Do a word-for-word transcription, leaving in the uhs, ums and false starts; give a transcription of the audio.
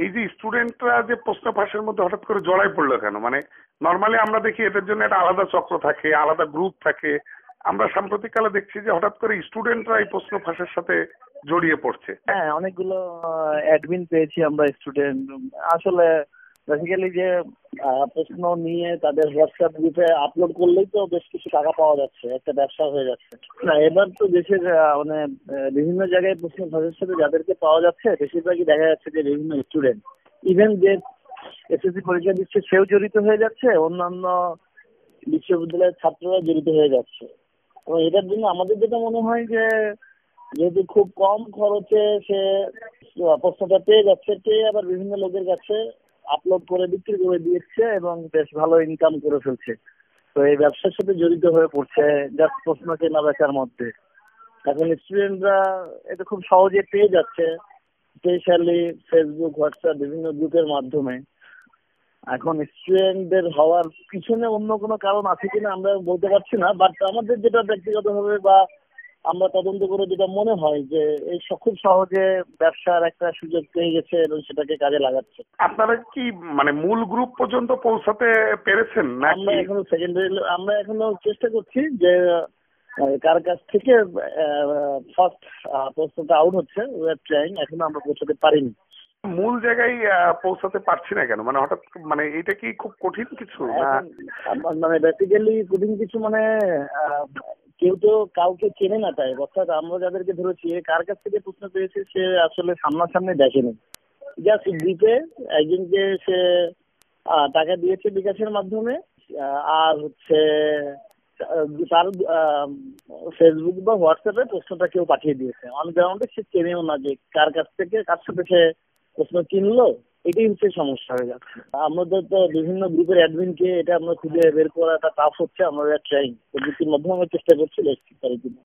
এই যে স্টুডেন্টরা যে প্রশ্ন ফাঁসের মধ্যে হঠাৎ করে জড়াই পড়লো কেন? মানে নর্মালি আমরা দেখি এদের জন্য একটা আলাদা চক্র থাকে, আলাদা গ্রুপ থাকে। আমরা সাম্প্রতিককালে দেখছি যে হঠাৎ করে স্টুডেন্টরা এই প্রশ্ন ফাঁসের সাথে জড়িয়ে পড়ছে। হ্যাঁ, অনেকগুলো অ্যাডমিন পেয়েছি আমরা স্টুডেন্ট। আসলে বেসিক্যালি যে আহ, প্রশ্ন নিয়ে তাদের হোয়াটসঅ্যাপ গ্রুপে আপলোড করলেই তো বেশ কিছু টাকা পাওয়া যাচ্ছে, একটা ব্যবসা হয়ে যাচ্ছে। না, এবার তো দেশের আহ, মানে আহ, বিভিন্ন জায়গায় প্রশ্ন ফাঁসের সাথে যাদেরকে পাওয়া যাচ্ছে বেশিরভাগই দেখা যাচ্ছে যে বিভিন্ন স্টুডেন্ট, ইভেন যে এসএসসি পরীক্ষা দিচ্ছে সেও জড়িত হয়ে যাচ্ছে, অন্যান্য বিশ্ববিদ্যালয়ের ছাত্ররা জড়িত হয়ে যাচ্ছে। এবং এটার জন্য আমাদের যেটা মনে হয় যে যেহেতু খুব কম খরচে সে প্রশ্নটা পেয়ে যাচ্ছে, পেয়ে আবার বিভিন্ন লোকের কাছে আপলোড করে বিক্রি করে দিচ্ছে এবং বেশ ভালো ইনকাম করে ফেলছে। তো এই ব্যবসার সাথে জড়িত হয়ে পড়ছে জাস্ট প্রশ্ন কেনা বেচার মধ্যে। এখন স্টুডেন্টরা এটা খুব সহজে পেয়ে যাচ্ছে, স্পেশালি ফেসবুক, হোয়াটসঅ্যাপ বিভিন্ন গ্রুপের মাধ্যমে। এখন স্টুডেন্টদের হওয়ার পিছনে অন্য কোনো কারণ আছে কিনা আমরা বলতে পারছি না, বাট আমাদের যেটা ব্যক্তিগতভাবে বা আমরা তদন্ত করে যেটা মনে হয় যে এই স- খুব সহজে ব্যবসার একটা সুযোগ পেয়ে গেছে এবং সেটাকে কাজে লাগাচ্ছে। আপনারা কি মানে মূল গ্রুপ পর্যন্ত পৌঁছাতে পেরেছেন আমরা নাকি? এখনো সেকেন্ডারি, আমরা এখনো চেষ্টা করছি যে আহ, কার কাছ থেকে ফার্স্ট প্রশ্নটা আউট হচ্ছে, উই আর ট্রাইং, এখনো আমরা পৌঁছাতে পারিনি। মূল জায়গায় আহ, পৌঁছাতে পারছি না কেন? মানে হঠাৎ মানে এটা কি খুব কঠিন কিছু না? এখন আমার মানে বেসিক্যালি কঠিন কিছু মানে আহ, কেউ তো কাউকে চেনে না, তাই অর্থাৎ আমরা যাদেরকে ধরেছি এ কার কাছ থেকে প্রশ্ন পেয়েছে সে আসলে সামনাসামনি দেখেনি, জাস্ট গ্রুপে একজনকে সে আহ, টাকা দিয়েছে বিকাশের মাধ্যমে, আহ, আর হচ্ছে আহ, তার ফেসবুক বা হোয়াটসঅ্যাপে প্রশ্নটা কেউ পাঠিয়ে দিয়েছে, অন গ্রাউন্ডে সে চেনেও না যে কার কাছ থেকে কার সাথে সে প্রশ্ন কিনলো। এটাই হচ্ছে সমস্যা হয়ে যাচ্ছে। আমাদের তো বিভিন্ন গ্রুপের অ্যাডমিনকে এটা আমরা খুঁজে বের করাটা টাফ হচ্ছে, আমরা ট্রাইং প্রযুক্তির মাধ্যমে আমরা চেষ্টা করছি দেখছি পারি কিনা।